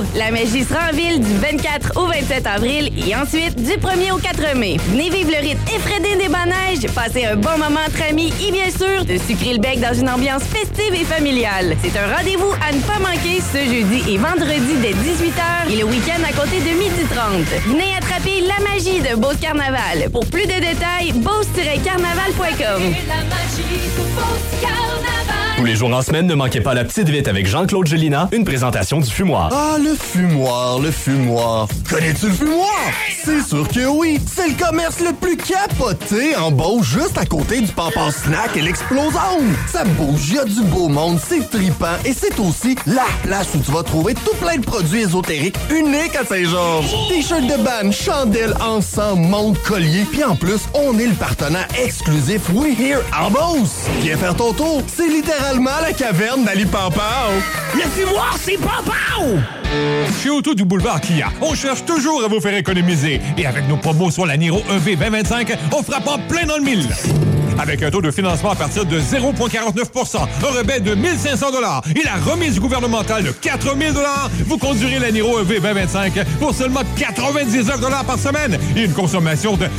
La magie sera en ville du 24 au 27 avril et ensuite du 1er au 4 mai. Venez vivre le rythme effréné des manèges, passer un bon moment entre amis et bien sûr, de sucrer le bec dans une ambiance festive et familiale. C'est un rendez-vous à ne pas manquer ce jeudi et vendredi dès 18h et le week-end à compter de 12h30. Venez attraper la magie de Beauce Carnaval. Pour plus de détails, beauce-carnaval.com. Tous les jours en semaine, ne manquez pas la petite vite avec Jean-Claude Gélina, une présentation du fumoir. Ah, le fumoir, le fumoir. Connais-tu le fumoir? C'est sûr que oui. C'est le commerce le plus capoté en Beauce, juste à côté du Pampan Snack et l'Explosome. Ça bouge, il y a du beau monde, c'est trippant et c'est aussi la place où tu vas trouver tout plein de produits ésotériques uniques à Saint-Georges. T-shirts de band, chandelles, encens, montres, colliers. Puis en plus, on est le partenaire exclusif We Here en Beauce. Viens faire ton tour. C'est littéralement la caverne d'Ali Pampao. Le fumoir, c'est Pampao! Chez Auto du Boulevard Kia, on cherche toujours à vous faire économiser. Et avec nos promos sur la Niro EV 2025, on frappe en plein dans le mille. Avec un taux de financement à partir de 0,49%, un rebais de 1 500 $ et la remise gouvernementale de 4 000 $, vous conduirez la Niro EV 2025 pour seulement 99 $ par semaine et une consommation de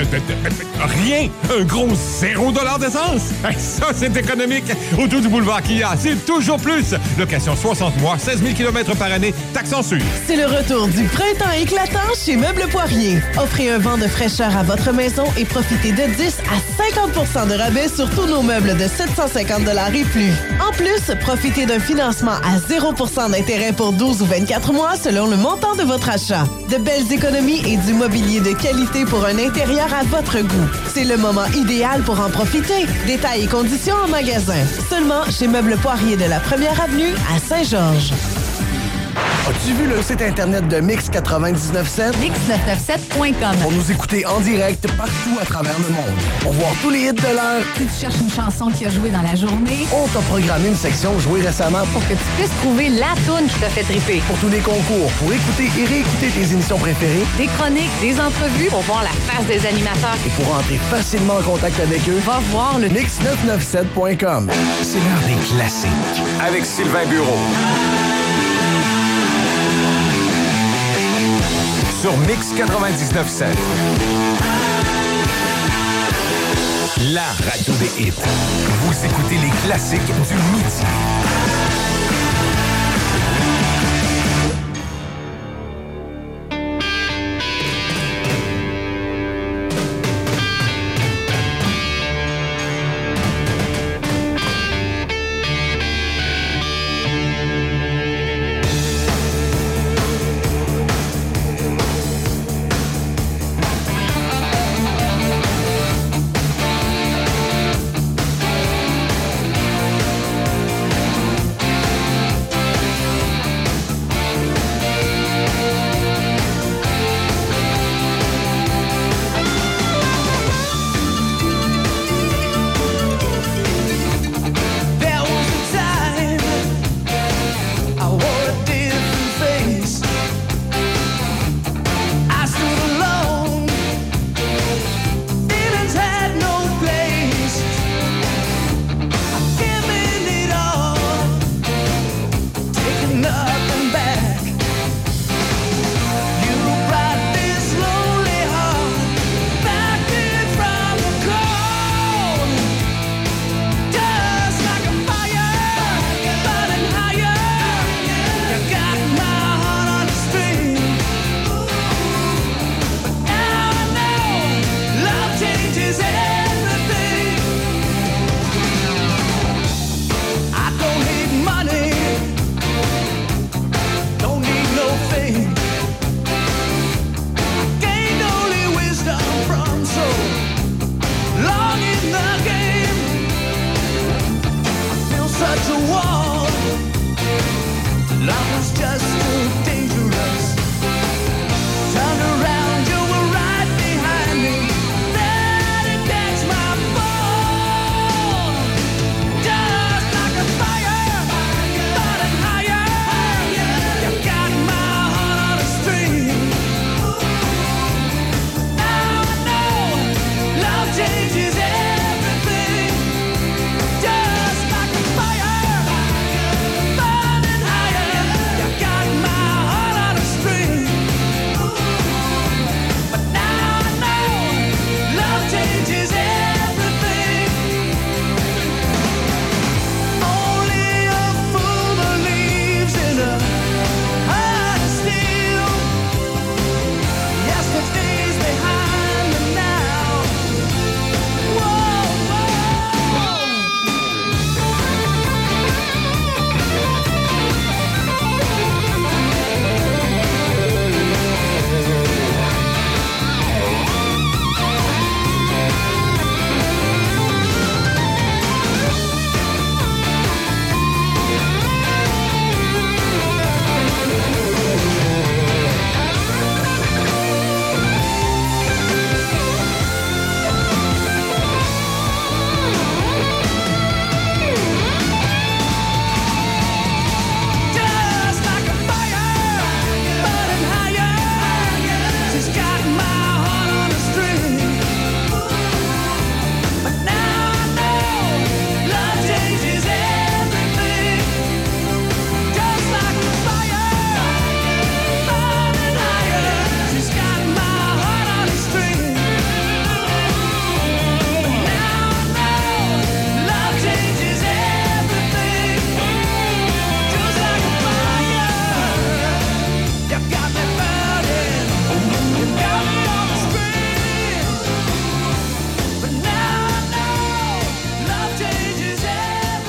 rien, un gros 0 $ d'essence. Ça, c'est économique. Autour du boulevard Kia, c'est toujours plus. Location 60 mois, 16 000 km par année, taxes en sus. C'est le retour du printemps éclatant chez Meubles Poirier. Offrez un vent de fraîcheur à votre maison et profitez de 10 à 50% de rabais sur tous nos meubles de 750 $ et plus. En plus, profitez d'un financement à 0% d'intérêt pour 12 ou 24 mois selon le montant de votre achat. De belles économies et du mobilier de qualité pour un intérieur à votre goût. C'est le moment idéal pour en profiter. Détails et conditions en magasin. Seulement chez Meubles Poirier de la 1er Avenue à Saint-Georges. As-tu vu le site internet de Mix 99.7? Mix997.com. Pour nous écouter en direct partout à travers le monde. Pour voir tous les hits de l'heure. Si tu cherches une chanson qui a joué dans la journée, on t'a programmé une section jouée récemment pour que tu puisses trouver la toune qui t'a fait triper. Pour tous les concours, pour écouter et réécouter tes émissions préférées. Des chroniques, des entrevues, pour voir la face des animateurs. Et pour entrer facilement en contact avec eux, va voir le Mix997.com. C'est l'heure des classiques. Avec Sylvain Bureau. Sur Mix 99.7. La radio des hits. Vous écoutez les classiques du midi.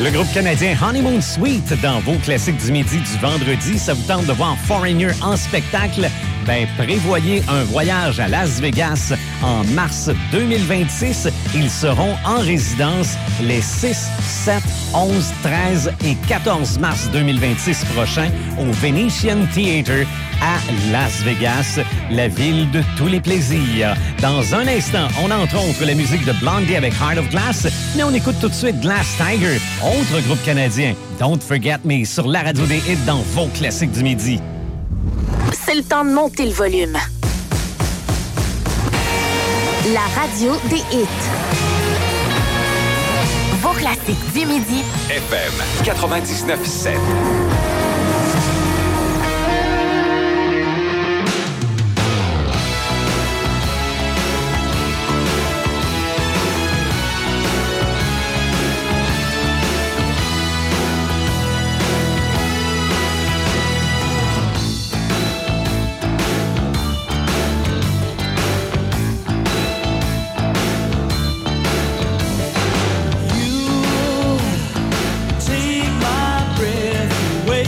Le groupe canadien Honeymoon Suite dans vos classiques du midi du vendredi. Ça vous tente de voir Foreigner en spectacle? Ben, prévoyez un voyage à Las Vegas en mars 2026. Ils seront en résidence les 6, 7, 11, 13 et 14 mars 2026 prochains au Venetian Theatre à Las Vegas, la ville de tous les plaisirs. Dans un instant, on entre autres la musique de Blondie avec Heart of Glass, mais on écoute tout de suite Glass Tiger, autre groupe canadien. Don't Forget Me sur la radio des hits dans vos classiques du midi. C'est le temps de monter le volume. La radio des hits. Vos classiques du midi. FM 99.7. Take my breath away.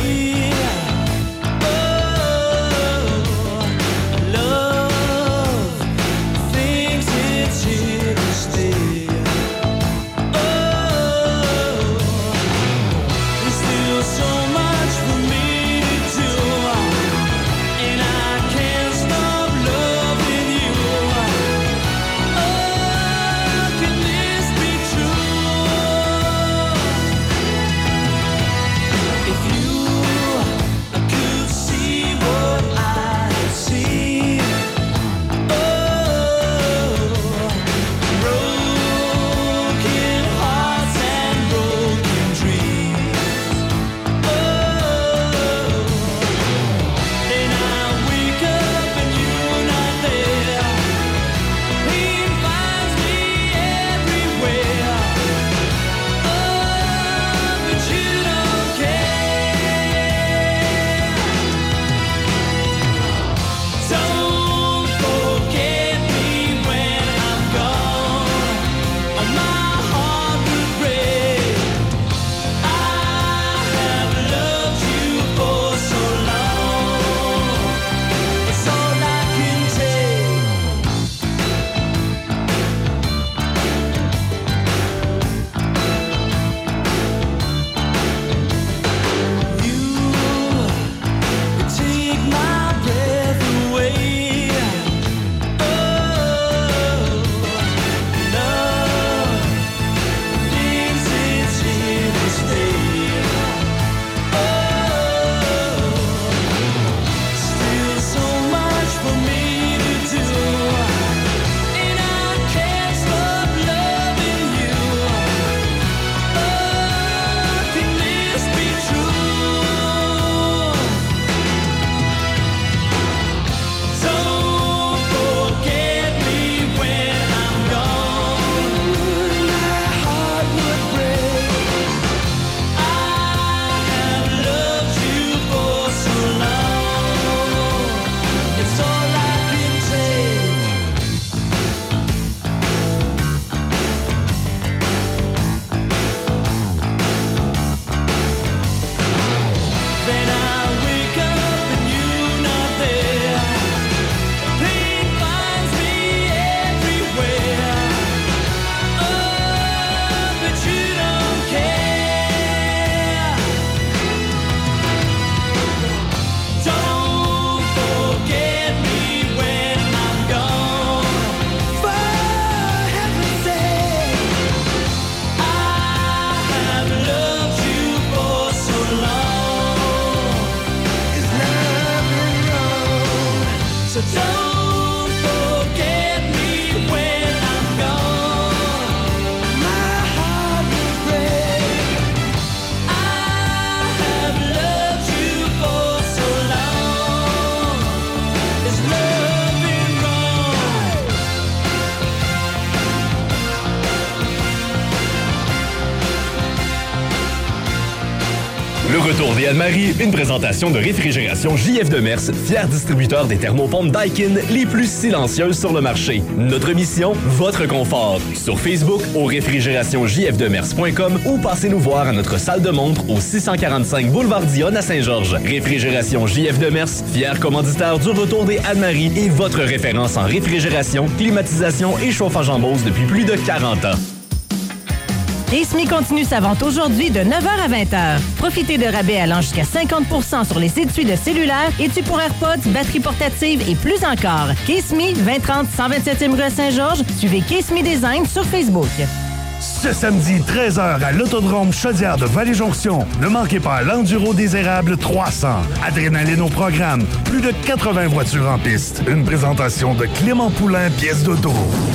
retour des Anne-Marie, une présentation de Réfrigération JF Demers, fier distributeur des thermopompes Daikin les plus silencieuses sur le marché. Notre mission, votre confort. Sur Facebook, au réfrigérationsjfdemers.com ou passez nous voir à notre salle de montre au 645 boulevard Dionne à Saint-Georges. Réfrigération JF Demers, fier commanditaire du retour des Anne-Marie et votre référence en réfrigération, climatisation et chauffage en Beauce depuis plus de 40 ans. Case.me continue sa vente aujourd'hui de 9h à 20h. Profitez de rabais allant jusqu'à 50% sur les étuis de cellulaire, étuis pour AirPods, batteries portatives et plus encore. Case.me, 2030 127e rue à Saint-Georges. Suivez Case.me Design sur Facebook. Ce samedi, 13h, à l'Autodrome Chaudière de Vallée-Jonction, ne manquez pas l'Enduro des Érables 300. Adrénaline au programme. Plus de 80 voitures en piste. Une présentation de Clément Poulain, pièce d'auto.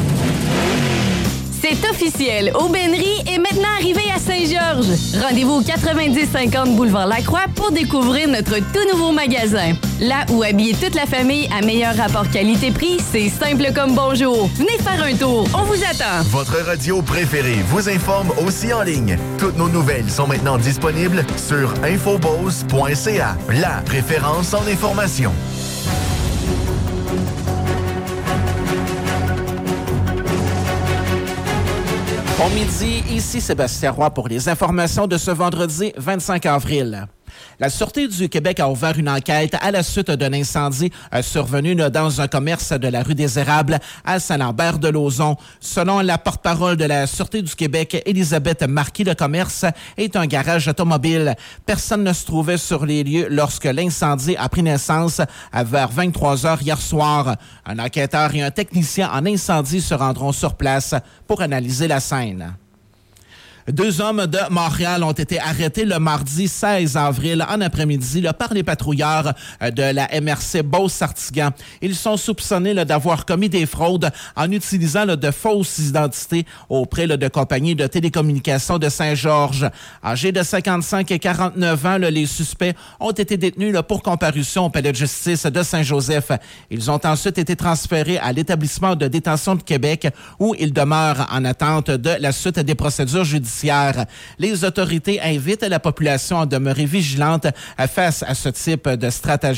C'est officiel, Aubainerie est maintenant arrivé à Saint-Georges. Rendez-vous au 9050 boulevard Lacroix pour découvrir notre tout nouveau magasin. Là où habiller toute la famille à meilleur rapport qualité-prix, c'est simple comme bonjour. Venez faire un tour, on vous attend. Votre radio préférée vous informe aussi en ligne. Toutes nos nouvelles sont maintenant disponibles sur infobose.ca, la référence en information. Bon midi, ici Sébastien Roy pour les informations de ce vendredi 25 avril. La Sûreté du Québec a ouvert une enquête à la suite d'un incendie survenu dans un commerce de la rue des Érables à Saint-Lambert-de-Lauzon. Selon la porte-parole de la Sûreté du Québec, Elisabeth Marquis, le commerce est un garage automobile. Personne ne se trouvait sur les lieux lorsque l'incendie a pris naissance vers 23h hier soir. Un enquêteur et un technicien en incendie se rendront sur place pour analyser la scène. 2 hommes de Montréal ont été arrêtés le mardi 16 avril en après-midi par les patrouilleurs de la MRC Beauce-Sartigan. Ils sont soupçonnés d'avoir commis des fraudes en utilisant de fausses identités auprès de compagnies de télécommunications de Saint-Georges. Âgés de 55 et 49 ans, les suspects ont été détenus pour comparution au palais de justice de Saint-Joseph. Ils ont ensuite été transférés à l'établissement de détention de Québec où ils demeurent en attente de la suite des procédures judiciaires. Les autorités invitent la population à demeurer vigilante face à ce type de stratégie.